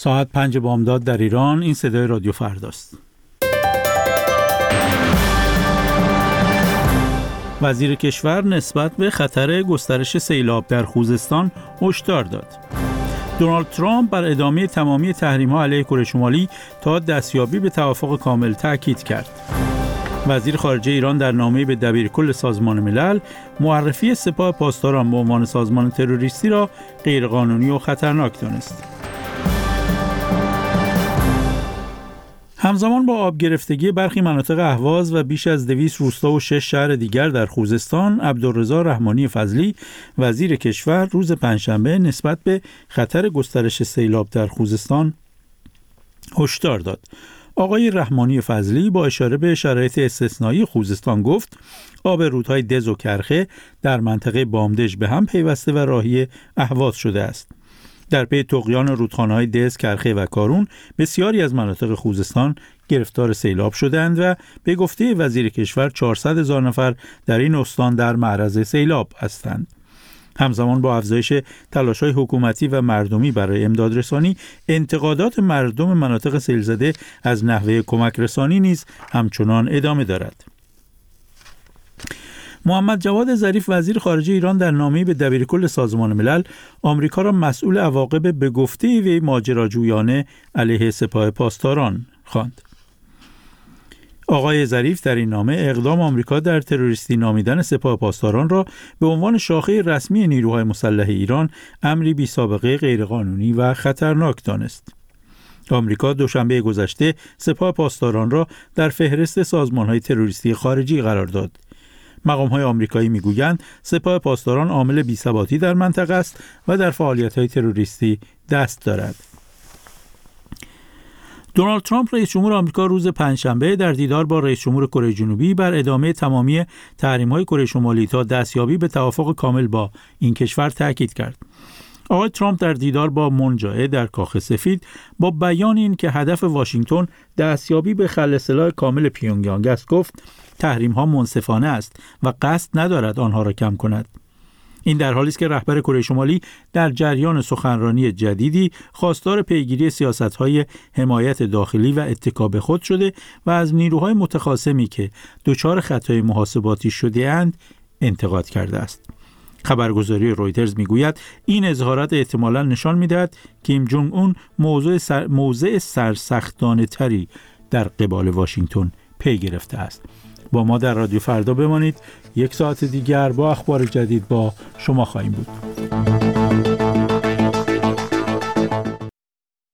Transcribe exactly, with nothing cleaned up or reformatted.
ساعت پنج بامداد در ایران. این صدای رادیو فرداست. وزیر کشور نسبت به خطر گسترش سیلاب در خوزستان هشدار داد. دونالد ترامپ بر ادامه تمامی تحریم‌ها علیه کره شمالی تا دستیابی به توافق کامل تاکید کرد. وزیر خارجه ایران در نامه‌ای به دبیرکل سازمان ملل معرفی سپاه پاسداران به عنوان سازمان تروریستی را غیرقانونی و خطرناک دانست. همزمان با آب گرفتگی برخی مناطق اهواز و بیش از دویست روستا و شش شهر دیگر در خوزستان، عبدالرضا رحمانی فضلی وزیر کشور روز پنجشنبه نسبت به خطر گسترش سیلاب در خوزستان هشدار داد. آقای رحمانی فضلی با اشاره به شرایط استثنایی خوزستان گفت آب رودهای دز و کرخه در منطقه بامدژ به هم پیوسته و راهی اهواز شده است. در پی طغیان رودخانه‌های دز، کرخه و کارون بسیاری از مناطق خوزستان گرفتار سیلاب شدند و به گفته وزیر کشور چهارصد هزار نفر در این استان در معرض سیلاب هستند. همزمان با افزایش تلاش‌های حکومتی و مردمی برای امدادرسانی، انتقادات مردم مناطق سیل‌زده از نحوه کمک رسانی نیز همچنان ادامه دارد. محمد جواد ظریف وزیر خارجه ایران در نامه‌ای به دبیرکل سازمان ملل آمریکا را مسئول عواقب به گفته وی ماجراجویانه علیه سپاه پاسداران خواند. آقای ظریف در این نامه اقدام آمریکا در تروریستی نامیدن سپاه پاسداران را به عنوان شاخه رسمی نیروهای مسلح ایران امری بی سابقه غیرقانونی و خطرناک دانست. آمریکا دوشنبه گذشته سپاه پاسداران را در فهرست سازمان‌های تروریستی خارجی قرار داد. مقام‌های آمریکایی می‌گویند سپاه پاسداران عامل بی‌ثباتی در منطقه است و در فعالیت‌های تروریستی دست دارد. دونالد ترامپ رئیس جمهور آمریکا روز پنجشنبه در دیدار با رئیس جمهور کره جنوبی بر ادامه تمامی تحریم‌های کره شمالی تا دستیابی به توافق کامل با این کشور تاکید کرد. آقای ترامپ در دیدار با مون جائه در کاخ سفید با بیان این که هدف واشنگتن دستیابی به خل سلاح کامل پیونگیانگ است گفت تحریم‌ها منصفانه است و قصد ندارد آنها را کم کند. این در حالی است که رهبر کره شمالی در جریان سخنرانی جدیدی خواستار پیگیری سیاست‌های حمایت داخلی و اتکا به خود شده و از نیروهای متخاصمی که دچار خطای محاسباتی شده‌اند انتقاد کرده است. خبرگزاری رویترز میگوید این اظهارات احتمالاً نشان می‌دهد کیم جونگ اون موضوع سر موضع سرسختانه تری در قبال واشنگتن پی گرفته است. با ما در رادیو فردا بمانید. یک ساعت دیگر با اخبار جدید با شما خواهیم بود.